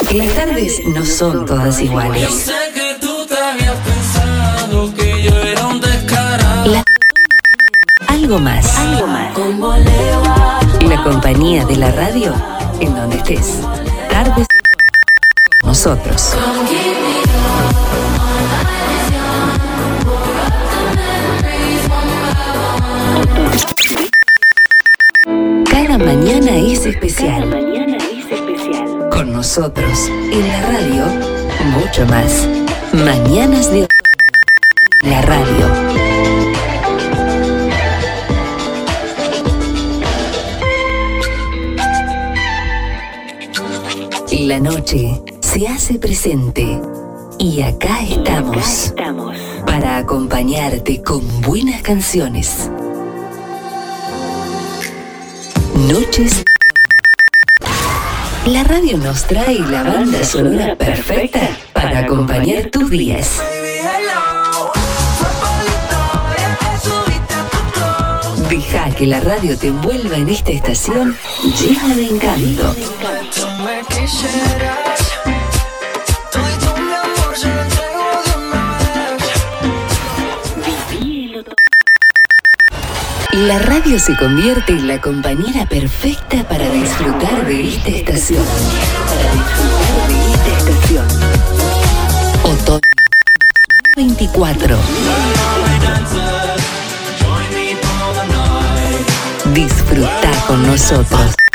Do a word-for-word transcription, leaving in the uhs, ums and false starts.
Las tardes no son todas iguales. Yo sé que tú te habías pensado que yo era un descarado. La... Algo más. Algo más. La compañía de la radio en donde estés. Tardes con nosotros. Cada mañana es especial. Cada mañana es especial. Con nosotros en la radio, mucho más. Mañanas de la radio. La noche se hace presente y acá estamos, Acá estamos. para acompañarte con buenas canciones. Noches. La radio nos trae la banda sonora perfecta para acompañar tus días. Deja que la radio te envuelva en esta estación llena de encanto. La radio se convierte en la compañera perfecta para disfrutar de esta estación. Para disfrutar de esta estación. Otoño dos mil veinticuatro. Disfruta con nosotros.